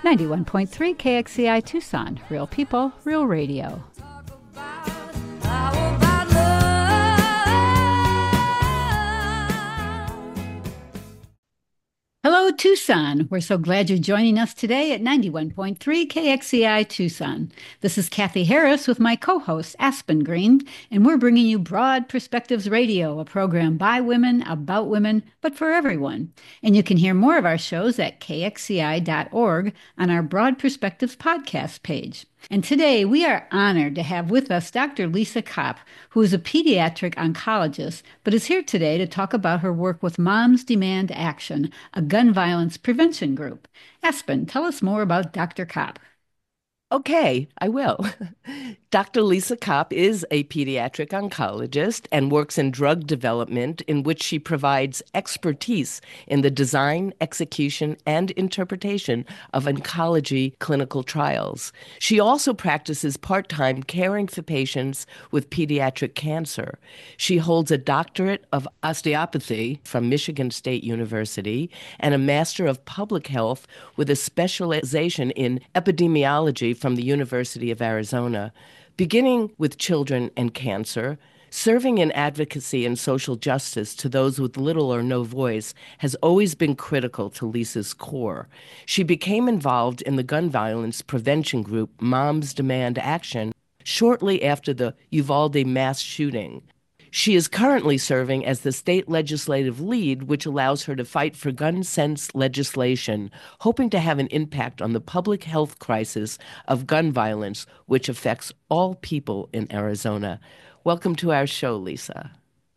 91.3 KXCI Tucson. Real people, real radio. Hello, Tucson. We're so glad you're joining us today at 91.3 KXCI Tucson. This is Kathy Harris with my co-host, Aspen Green, and we're bringing you Broad Perspectives Radio, a program by women, about women, but for everyone. And you can hear more of our shows at kxci.org on our Broad Perspectives podcast page. And today we are honored to have with us Dr. Lisa Kopp, who is a pediatric oncologist, but is here today to talk about her work with Moms Demand Action, a gun violence prevention group. Aspen, tell us more about Dr. Kopp. Okay, I will. Dr. Lisa Kopp is a pediatric oncologist and works in drug development, in which she provides expertise in the design, execution, and interpretation of oncology clinical trials. She also practices part-time caring for patients with pediatric cancer. She holds a doctorate of osteopathy from Michigan State University and a Master of Public Health with a specialization in epidemiology from the University of Arizona. Beginning with children and cancer, serving in advocacy and social justice to those with little or no voice has always been critical to Lisa's core. She became involved in the gun violence prevention group Moms Demand Action shortly after the Uvalde mass shooting. She is currently serving as the state legislative lead, which allows her to fight for gun sense legislation, hoping to have an impact on the public health crisis of gun violence, which affects all people in Arizona. Welcome to our show, Lisa.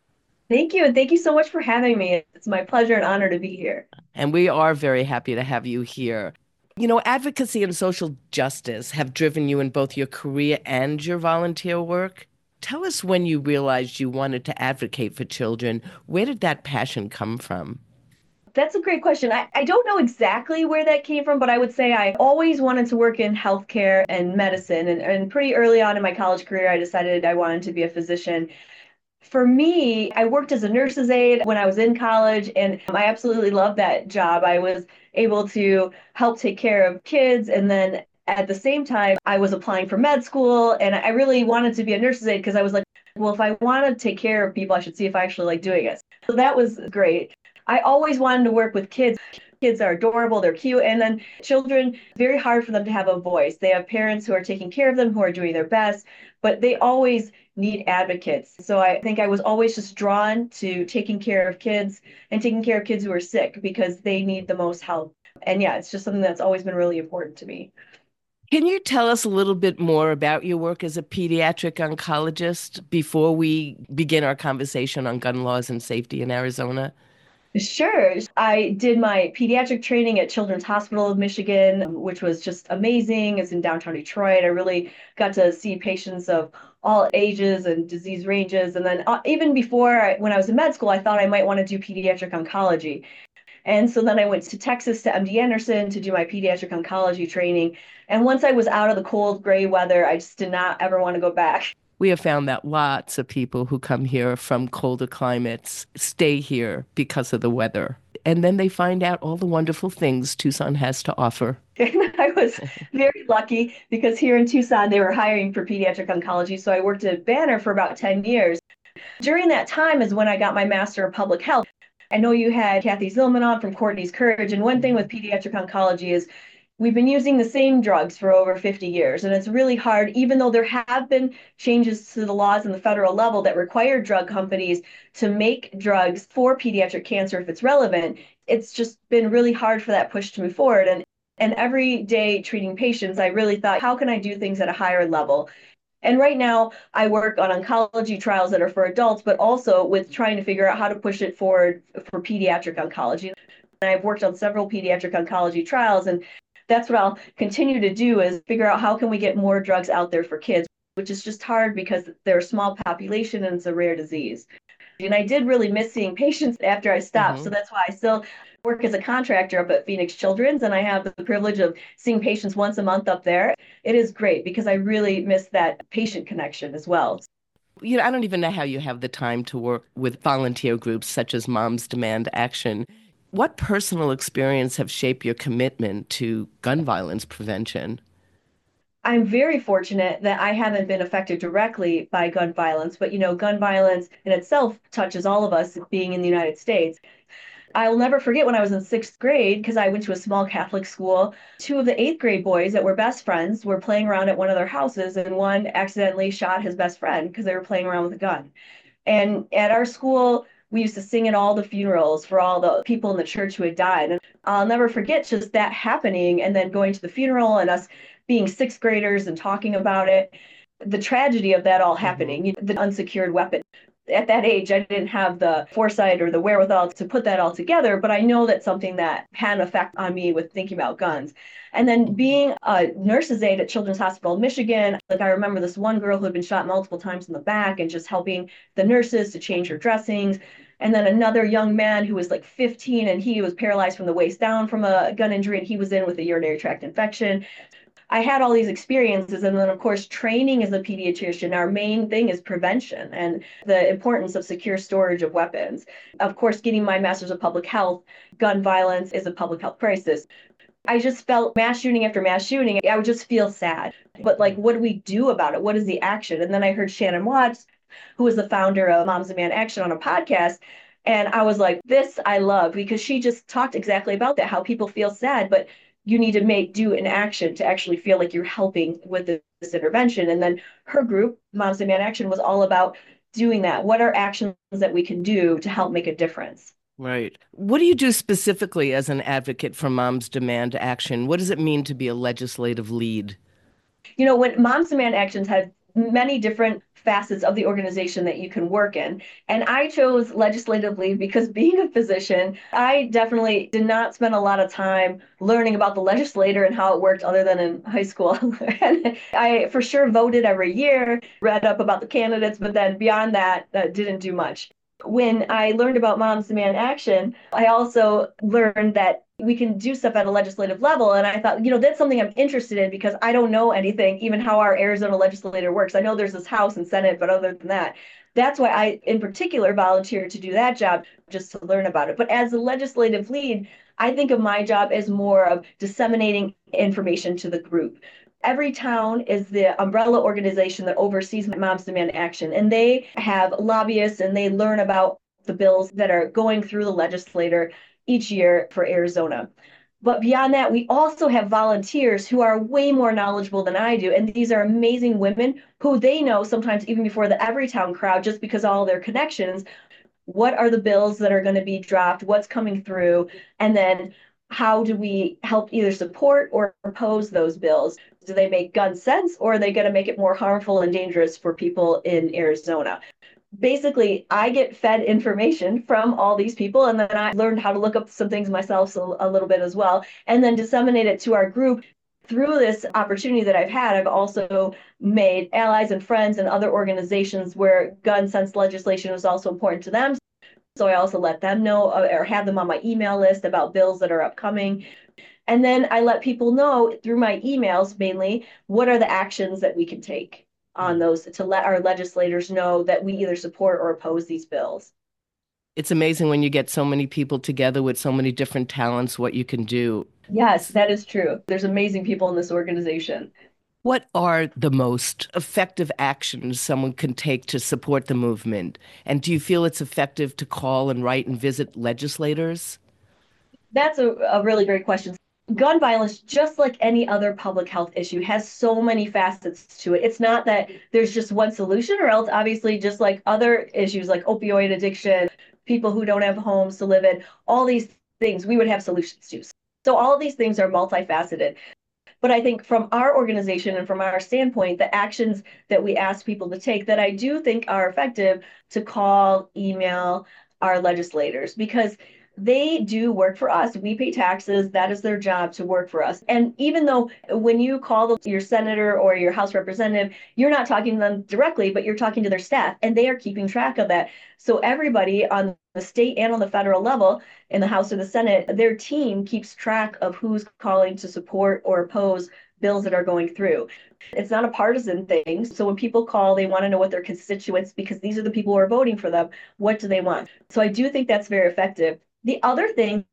Thank you, and thank you so much for having me. It's my pleasure and honor to be here. And we are very happy to have you here. You know, advocacy and social justice have driven you in both your career and your volunteer work. Tell us when you realized you wanted to advocate for children. Where did that passion come from? That's a great question. I don't know exactly where that came from, but I would say I always wanted to work in healthcare and medicine. And pretty early on in my college career, I decided I wanted to be a physician. For me, I worked as a nurse's aide when I was in college, and I absolutely loved that job. I was able to help take care of kids, and then at the same time, I was applying for med school, and I really wanted to be a nurse's aide because I was like, well, if I want to take care of people, I should see if I actually like doing it. So that was great. I always wanted to work with kids. Kids are adorable, they're cute, and then children, very hard for them to have a voice. They have parents who are taking care of them, who are doing their best, but they always need advocates. So I think I was always just drawn to taking care of kids and taking care of kids who are sick because they need the most help. And yeah, it's just something that's always been really important to me. Can you tell us a little bit more about your work as a pediatric oncologist before we begin our conversation on gun laws and safety in Arizona? Sure. I did my pediatric training at Children's Hospital of Michigan, which was just amazing. It's in downtown Detroit. I really got to see patients of all ages and disease ranges. And then even before, when I was in med school, I thought I might want to do pediatric oncology. And so then I went to Texas to MD Anderson to do my pediatric oncology training. And once I was out of the cold, gray weather, I just did not ever want to go back. We have found that lots of people who come here from colder climates stay here because of the weather. And then they find out all the wonderful things Tucson has to offer. And I was very lucky because here in Tucson, they were hiring for pediatric oncology. So I worked at Banner for about 10 years. During that time is when I got my Master of Public Health. I know you had Kathy Zillman on from Courtney's Courage. And one thing with pediatric oncology is we've been using the same drugs for over 50 years. And it's really hard, even though there have been changes to the laws in the federal level that require drug companies to make drugs for pediatric cancer if it's relevant. It's just been really hard for that push to move forward. And every day treating patients, I really thought, how can I do things at a higher level? And right now, I work on oncology trials that are for adults, but also with trying to figure out how to push it forward for pediatric oncology. And I've worked on several pediatric oncology trials, and that's what I'll continue to do is figure out how can we get more drugs out there for kids, which is just hard because they're a small population and it's a rare disease. And I did really miss seeing patients after I stopped. So that's why I still work as a contractor up at Phoenix Children's, and I have the privilege of seeing patients once a month up there. It is great because I really miss that patient connection as well. You know, I don't even know how you have the time to work with volunteer groups such as Moms Demand Action. What personal experience have shaped your commitment to gun violence prevention? I'm very fortunate that I haven't been affected directly by gun violence, but gun violence in itself touches all of us being in the United States. I'll never forget when I was in sixth grade, because I went to a small Catholic school. Two of the eighth grade boys that were best friends were playing around at one of their houses, and one accidentally shot his best friend because they were playing around with a gun. And at our school, we used to sing at all the funerals for all the people in the church who had died. And I'll never forget just that happening and then going to the funeral and us being sixth graders and talking about it. The tragedy of that all happening, the unsecured weapon. At that age, I didn't have the foresight or the wherewithal to put that all together, but I know that's something that had an effect on me with thinking about guns. And then being a nurse's aide at Children's Hospital of Michigan, like I remember this one girl who had been shot multiple times in the back and just helping the nurses to change her dressings. And then another young man who was like 15 and he was paralyzed from the waist down from a gun injury and he was in with a urinary tract infection. I had all these experiences. And then, of course, training as a pediatrician, our main thing is prevention and the importance of secure storage of weapons. Of course, getting my master's of public health, gun violence is a public health crisis. I just felt mass shooting after mass shooting. I would just feel sad. But like, what do we do about it? What is the action? And then I heard Shannon Watts, who was the founder of Moms Demand Action, on a podcast. And I was like, this I love, because she just talked exactly about that, how people feel sad, but you need to do an action to actually feel like you're helping with this intervention. And then her group, Moms Demand Action, was all about doing that. What are actions that we can do to help make a difference? Right. What do you do specifically as an advocate for Moms Demand Action? What does it mean to be a legislative lead? When Moms Demand Actions have many different facets of the organization that you can work in. And I chose legislative lead because being a physician, I definitely did not spend a lot of time learning about the legislator and how it worked other than in high school. And I for sure voted every year, read up about the candidates, but then beyond that, didn't do much. When I learned about Moms Demand Action, I also learned that we can do stuff at a legislative level. And I thought, that's something I'm interested in because I don't know anything, even how our Arizona legislature works. I know there's this House and Senate, but other than that, that's why I, in particular, volunteered to do that job, just to learn about it. But as a legislative lead, I think of my job as more of disseminating information to the group. Every town is the umbrella organization that oversees Moms Demand Action, and they have lobbyists and they learn about the bills that are going through the legislature each year for Arizona. But beyond that, we also have volunteers who are way more knowledgeable than I do. And these are amazing women who they know sometimes even before the Everytown crowd, just because of all their connections, what are the bills that are going to be dropped, what's coming through, and then how do we help either support or oppose those bills? Do they make gun sense or are they going to make it more harmful and dangerous for people in Arizona? Basically, I get fed information from all these people, and then I learned how to look up some things myself a little bit as well, and then disseminate it to our group. Through this opportunity that I've had, I've also made allies and friends and other organizations where gun sense legislation is also important to them. So I also let them know or have them on my email list about bills that are upcoming. And then I let people know through my emails mainly, what are the actions that we can take on those to let our legislators know that we either support or oppose these bills. It's amazing when you get so many people together with so many different talents, what you can do. Yes, that is true. There's amazing people in this organization. What are the most effective actions someone can take to support the movement? And do you feel it's effective to call and write and visit legislators? That's a really great question. Gun violence, just like any other public health issue, has so many facets to it. It's not that there's just one solution, or else obviously just like other issues like opioid addiction, people who don't have homes to live in, all these things we would have solutions to. So all of these things are multifaceted. But I think from our organization and from our standpoint, the actions that we ask people to take that I do think are effective to call, email our legislators, because they do work for us. We pay taxes. That is their job, to work for us. And even though when you call your senator or your House representative, you're not talking to them directly, but you're talking to their staff, and they are keeping track of that. So everybody on the state and on the federal level, in the House or the Senate, their team keeps track of who's calling to support or oppose bills that are going through. It's not a partisan thing. So when people call, they want to know what their constituents, because these are the people who are voting for them, what do they want? So I do think that's very effective. The other thing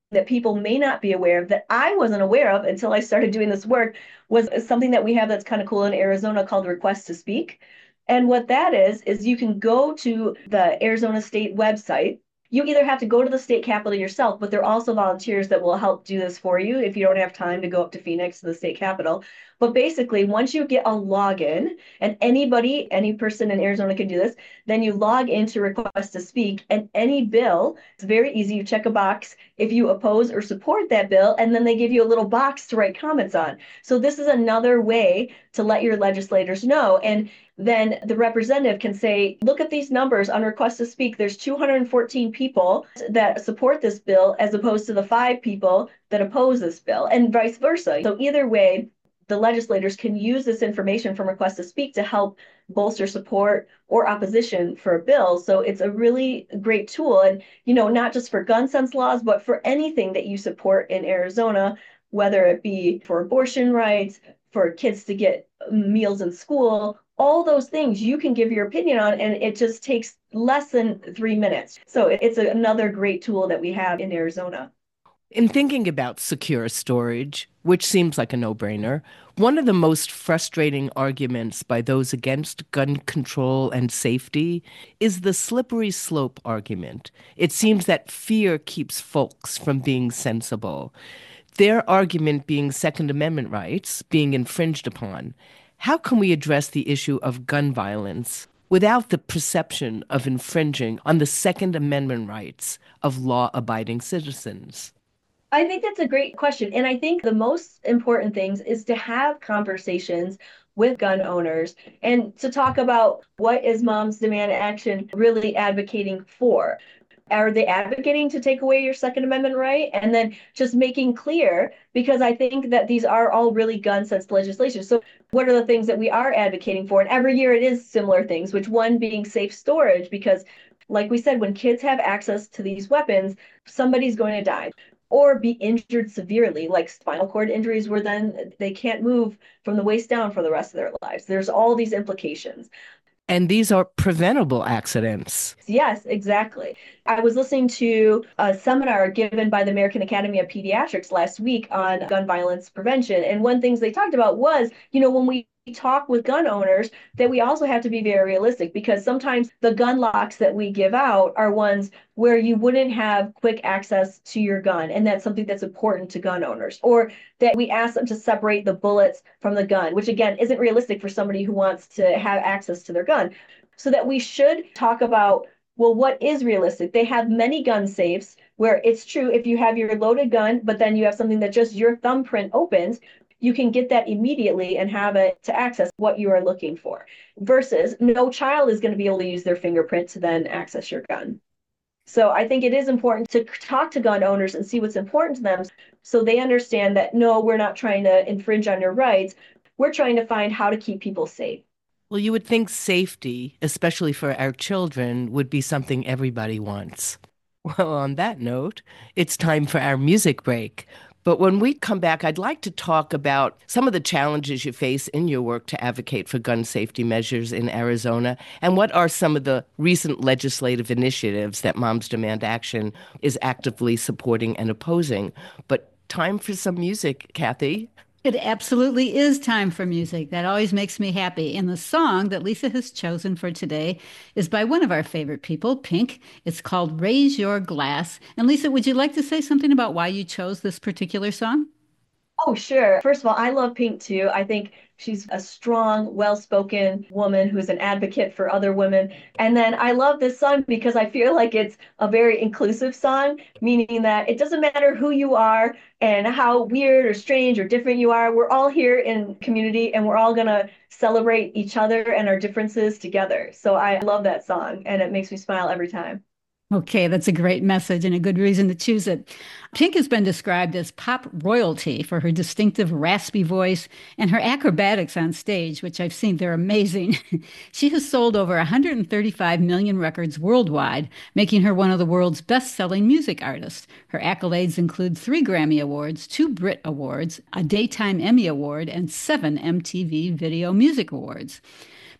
that people may not be aware of that I wasn't aware of until I started doing this work was something that we have that's kind of cool in Arizona called Request to Speak. And what that is you can go to the Arizona State website. You either have to go to the state capitol yourself, but there are also volunteers that will help do this for you if you don't have time to go up to Phoenix to the state capitol. But basically, once you get a login, and anybody, any person in Arizona can do this, then you log into Request to Speak, and any bill, it's very easy. You check a box if you oppose or support that bill, and then they give you a little box to write comments on. So this is another way to let your legislators know. And then the representative can say, look at these numbers on Request to Speak. There's 214 people that support this bill as opposed to the 5 people that oppose this bill, and vice versa. So either way, the legislators can use this information from Request to Speak to help bolster support or opposition for a bill. So it's a really great tool. And, not just for gun sense laws, but for anything that you support in Arizona, whether it be for abortion rights, for kids to get meals in school, all those things you can give your opinion on, and it just takes less than 3 minutes. So it's another great tool that we have in Arizona. In thinking about secure storage, which seems like a no-brainer, one of the most frustrating arguments by those against gun control and safety is the slippery slope argument. It seems that fear keeps folks from being sensible. Their argument being Second Amendment rights being infringed upon. How can we address the issue of gun violence without the perception of infringing on the Second Amendment rights of law-abiding citizens? I think that's a great question. And I think the most important things is to have conversations with gun owners and to talk about what is Moms Demand Action really advocating for. Are they advocating to take away your Second Amendment right? And then just making clear, because I think that these are all really gun sense legislation. So what are the things that we are advocating for? And every year it is similar things, which one being safe storage, because like we said, when kids have access to these weapons, somebody's going to die or be injured severely, like spinal cord injuries, where then they can't move from the waist down for the rest of their lives. There's all these implications. And these are preventable accidents. Yes, exactly. I was listening to a seminar given by the American Academy of Pediatrics last week on gun violence prevention. And one things they talked about was, when we talk with gun owners, that we also have to be very realistic, because sometimes the gun locks that we give out are ones where you wouldn't have quick access to your gun. And that's something that's important to gun owners. Or that we ask them to separate the bullets from the gun, which again isn't realistic for somebody who wants to have access to their gun. So that we should talk about, well, what is realistic? They have many gun safes where it's true, if you have your loaded gun, but then you have something that just your thumbprint opens, you can get that immediately and have it to access what you are looking for, versus no child is going to be able to use their fingerprint to then access your gun. So I think it is important to talk to gun owners and see what's important to them, so they understand that, no, we're not trying to infringe on your rights. We're trying to find how to keep people safe. Well, you would think safety, especially for our children, would be something everybody wants. Well, on that note, it's time for our music break. But when we come back, I'd like to talk about some of the challenges you face in your work to advocate for gun safety measures in Arizona, and what are some of the recent legislative initiatives that Moms Demand Action is actively supporting and opposing. But time for some music, Kathy. It absolutely is time for music. That always makes me happy. And the song that Lisa has chosen for today is by one of our favorite people, Pink. It's called Raise Your Glass. And Lisa, would you like to say something about why you chose this particular song? Oh, sure. First of all, I love Pink too. I think she's a strong, well-spoken woman who's an advocate for other women. And then I love this song because I feel like it's a very inclusive song, meaning that it doesn't matter who you are and how weird or strange or different you are. We're all here in community and we're all going to celebrate each other and our differences together. So I love that song and it makes me smile every time. Okay, that's a great message and a good reason to choose it. Pink has been described as pop royalty for her distinctive raspy voice and her acrobatics on stage, which I've seen. They're amazing. She has sold over 135 million records worldwide, making her one of the world's best-selling music artists. Her accolades include 3 Grammy Awards, 2 Brit Awards, a Daytime Emmy Award, and 7 MTV Video Music Awards.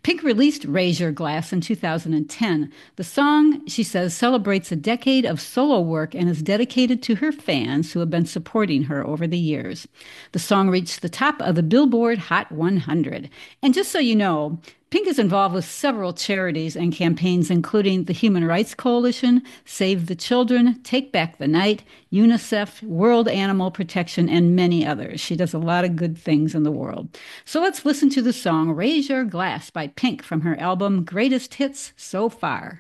Pink released Raise Your Glass in 2010. The song, she says, celebrates a decade of solo work and is dedicated to her fans who have been supporting her over the years. The song reached the top of the Billboard Hot 100. And just so you know, Pink is involved with several charities and campaigns, including the Human Rights Coalition, Save the Children, Take Back the Night, UNICEF, World Animal Protection, and many others. She does a lot of good things in the world. So let's listen to the song Raise Your Glass by Pink from her album Greatest Hits So Far.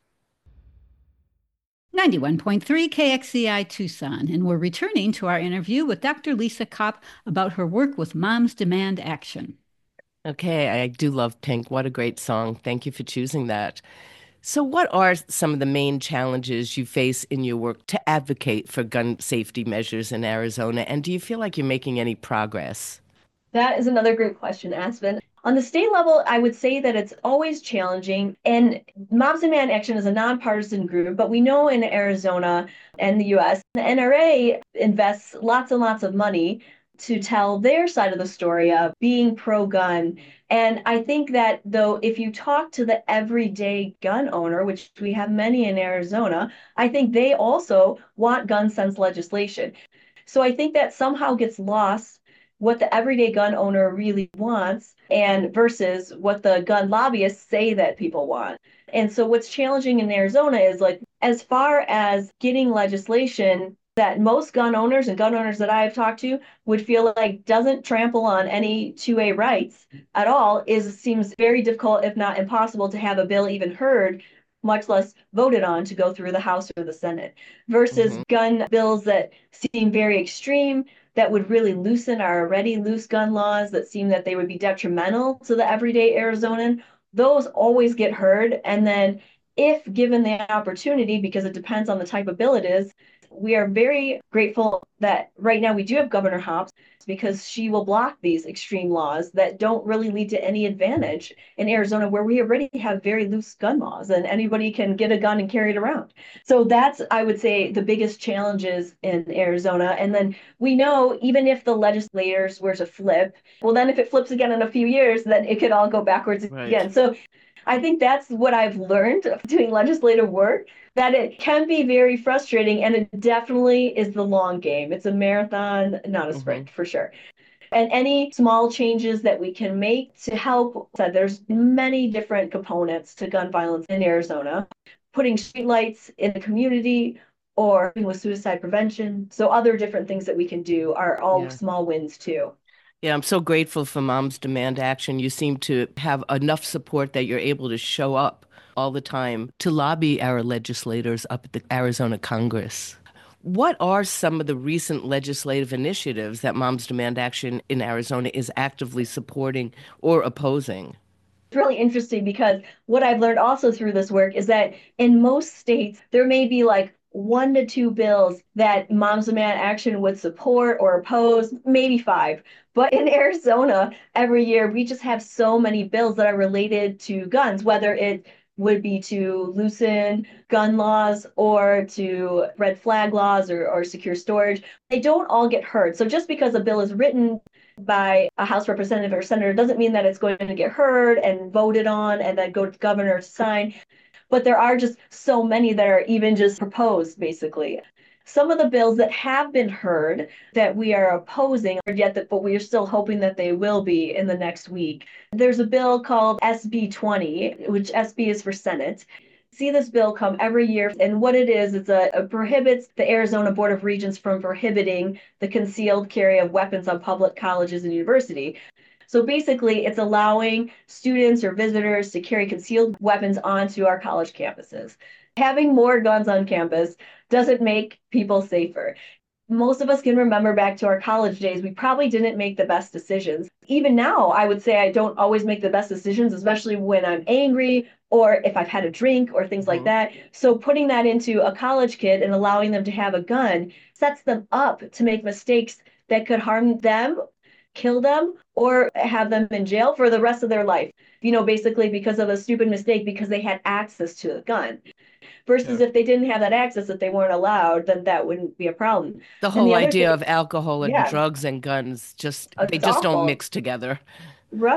91.3 KXCI Tucson, and we're returning to our interview with Dr. Lisa Kopp about her work with Moms Demand Action. Okay, I do love Pink. What a great song. Thank you for choosing that. So, what are some of the main challenges you face in your work to advocate for gun safety measures in Arizona? And do you feel like you're making any progress? That is another great question, Aspen. On the state level, I would say that it's always challenging. And Moms Demand Action is a nonpartisan group, but we know in Arizona and the US, the NRA invests lots and lots of money to tell their side of the story of being pro-gun. And I think that though, if you talk to the everyday gun owner, which we have many in Arizona, I think they also want gun sense legislation. So I think that somehow gets lost what the everyday gun owner really wants and versus what the gun lobbyists say that people want. And so what's challenging in Arizona is like, as far as getting legislation that most gun owners and gun owners that I've talked to would feel like doesn't trample on any 2A rights at all, seems very difficult, if not impossible, to have a bill even heard, much less voted on to go through the House or the Senate, versus gun bills that seem very extreme, that would really loosen our already loose gun laws, that seem that they would be detrimental to the everyday Arizonan. Those always get heard. And then if given the opportunity, because it depends on the type of bill it is, we are very grateful that right now we do have Governor Hobbs, because she will block these extreme laws that don't really lead to any advantage in Arizona, where we already have very loose gun laws and anybody can get a gun and carry it around. So that's, I would say, the biggest challenges in Arizona. And then we know even if the legislators were to flip, well, then if it flips again in a few years, then it could all go backwards again. So I think that's what I've learned doing legislative work, that it can be very frustrating, and it definitely is the long game. It's a marathon, not a sprint, for sure. And any small changes that we can make to help, there's many different components to gun violence in Arizona, putting streetlights in the community or with suicide prevention. So other different things that we can do are all small wins too. Yeah, I'm so grateful for Moms Demand Action. You seem to have enough support that you're able to show up all the time to lobby our legislators up at the Arizona Congress. What are some of the recent legislative initiatives that Moms Demand Action in Arizona is actively supporting or opposing? It's really interesting because what I've learned also through this work is that in most states, there may be like 1 to 2 bills that Moms Demand Action would support or oppose, maybe 5. But in Arizona, every year, we just have so many bills that are related to guns, whether it would be to loosen gun laws or to red flag laws or secure storage. They don't all get heard. So just because a bill is written by a House representative or senator doesn't mean that it's going to get heard and voted on and then go to the governor to sign. But there are just so many that are even just proposed, basically. Some of the bills that have been heard that we are opposing, but we are still hoping that they will be in the next week. There's a bill called SB 20, which SB is for Senate. See this bill come every year, and what it is, it prohibits the Arizona Board of Regents from prohibiting the concealed carry of weapons on public colleges and universities. So basically, it's allowing students or visitors to carry concealed weapons onto our college campuses. Having more guns on campus doesn't make people safer. Most of us can remember back to our college days, we probably didn't make the best decisions. Even now, I would say I don't always make the best decisions, especially when I'm angry or if I've had a drink or things like that. So putting that into a college kid and allowing them to have a gun sets them up to make mistakes that could harm them, kill them, or have them in jail for the rest of their life, basically because of a stupid mistake because they had access to a gun. Versus if they didn't have that access, if they weren't allowed, then that wouldn't be a problem. The whole idea of alcohol and drugs and guns, they just don't mix together. Right.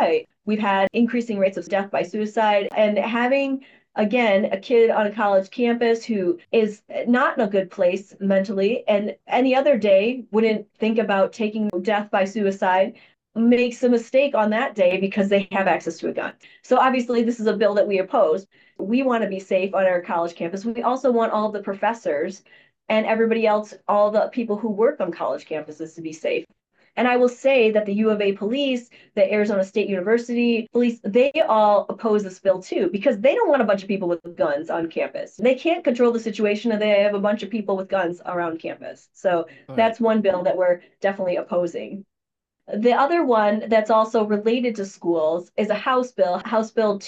We've had increasing rates of death by suicide, and having again, a kid on a college campus who is not in a good place mentally and any other day wouldn't think about taking death by suicide makes a mistake on that day because they have access to a gun. So obviously this is a bill that we oppose. We want to be safe on our college campus. We also want all the professors and everybody else, all the people who work on college campuses to be safe. And I will say that the U of A police, the Arizona State University police, they all oppose this bill too, because they don't want a bunch of people with guns on campus. They can't control the situation and they have a bunch of people with guns around campus. So that's one bill that we're definitely opposing. The other one that's also related to schools is a House bill, House Bill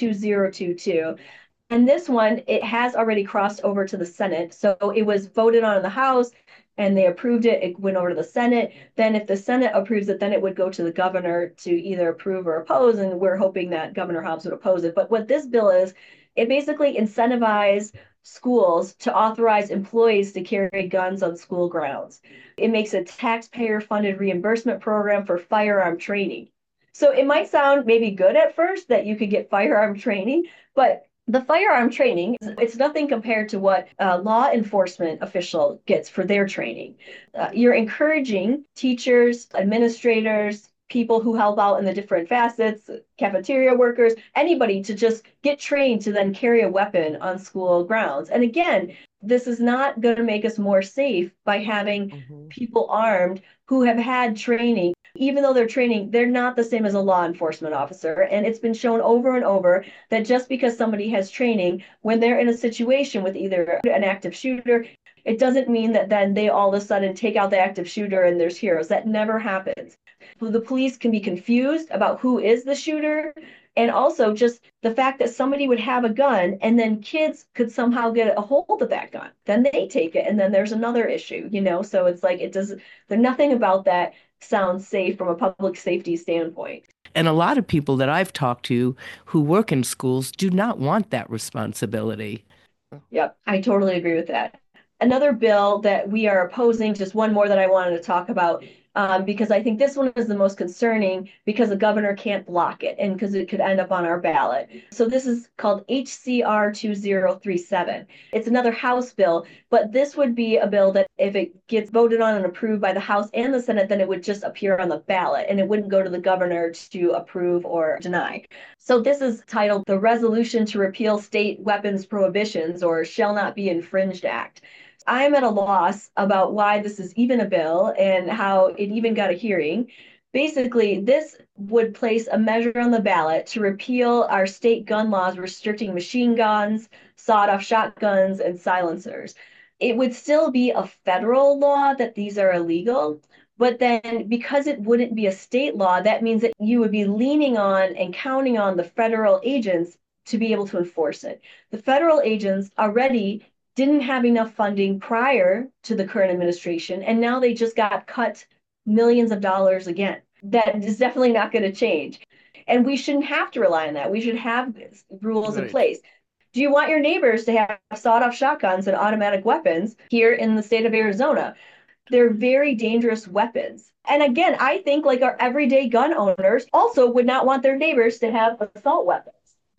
2022. And this one, it has already crossed over to the Senate. So it was voted on in the House and they approved it. It went over to the Senate. Then if the Senate approves it, then it would go to the governor to either approve or oppose. And we're hoping that Governor Hobbs would oppose it. But what this bill is, it basically incentivizes schools to authorize employees to carry guns on school grounds. It makes a taxpayer-funded reimbursement program for firearm training. So it might sound maybe good at first that you could get firearm training, but the firearm training, it's nothing compared to what a law enforcement official gets for their training. You're encouraging teachers, administrators, people who help out in the different facets, cafeteria workers, anybody to just get trained to then carry a weapon on school grounds. And again, this is not going to make us more safe by having people armed who have had training. Even though they're training, they're not the same as a law enforcement officer. And it's been shown over and over that just because somebody has training, when they're in a situation with either an active shooter, it doesn't mean that then they all of a sudden take out the active shooter and there's heroes. That never happens. The police can be confused about who is the shooter. And also just the fact that somebody would have a gun and then kids could somehow get a hold of that gun. Then they take it and then there's another issue, you know? So it's like, there's nothing about that sounds safe from a public safety standpoint. And a lot of people that I've talked to who work in schools do not want that responsibility. Yep, I totally agree with that. Another bill that we are opposing, just one more that I wanted to talk about, because I think this one is the most concerning because the governor can't block it and because it could end up on our ballot. So this is called HCR 2037. It's another House bill, but this would be a bill that if it gets voted on and approved by the House and the Senate, then it would just appear on the ballot and it wouldn't go to the governor to approve or deny. So this is titled the Resolution to Repeal State Weapons Prohibitions or Shall Not Be Infringed Act. I am at a loss about why this is even a bill and how it even got a hearing. Basically, this would place a measure on the ballot to repeal our state gun laws restricting machine guns, sawed-off shotguns, and silencers. It would still be a federal law that these are illegal, but then because it wouldn't be a state law, that means that you would be leaning on and counting on the federal agents to be able to enforce it. The federal agents already didn't have enough funding prior to the current administration, and now they just got cut millions of dollars again. That is definitely not going to change. And we shouldn't have to rely on that. We should have rules in place. Do you want your neighbors to have sawed-off shotguns and automatic weapons here in the state of Arizona? They're very dangerous weapons. And again, I think like our everyday gun owners also would not want their neighbors to have assault weapons.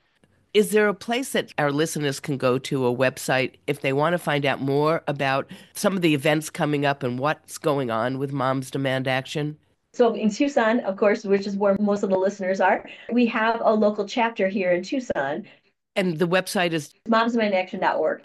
Is there a place that our listeners can go to, a website, if they want to find out more about some of the events coming up and what's going on with Moms Demand Action? So in Tucson, of course, which is where most of the listeners are, we have a local chapter here in Tucson. And the website is momsdemandaction.org.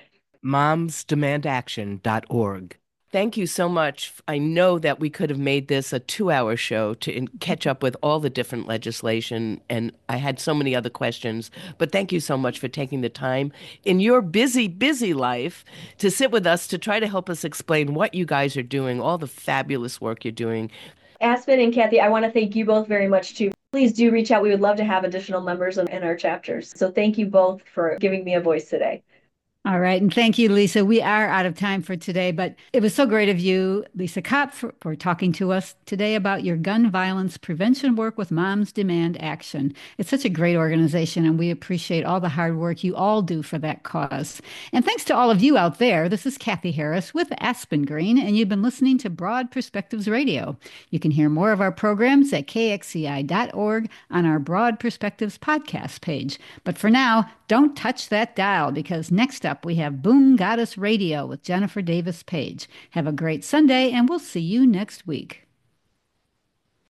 momsdemandaction.org. Thank you so much. I know that we could have made this a 2-hour show to catch up with all the different legislation, and I had so many other questions, but thank you so much for taking the time in your busy, busy life to sit with us to try to help us explain what you guys are doing, all the fabulous work you're doing. Aspen and Kathy, I want to thank you both very much too. Please do reach out. We would love to have additional members in our chapters. So thank you both for giving me a voice today. All right. And thank you, Lisa. We are out of time for today, but it was so great of you, Lisa Kopp, for talking to us today about your gun violence prevention work with Moms Demand Action. It's such a great organization, and we appreciate all the hard work you all do for that cause. And thanks to all of you out there. This is Kathy Harris with Aspen Green, and you've been listening to Broad Perspectives Radio. You can hear more of our programs at kxci.org on our Broad Perspectives podcast page. But for now, don't touch that dial, because next up we have Boom Goddess Radio with Jennifer Davis Page. Have a great Sunday, and we'll see you next week.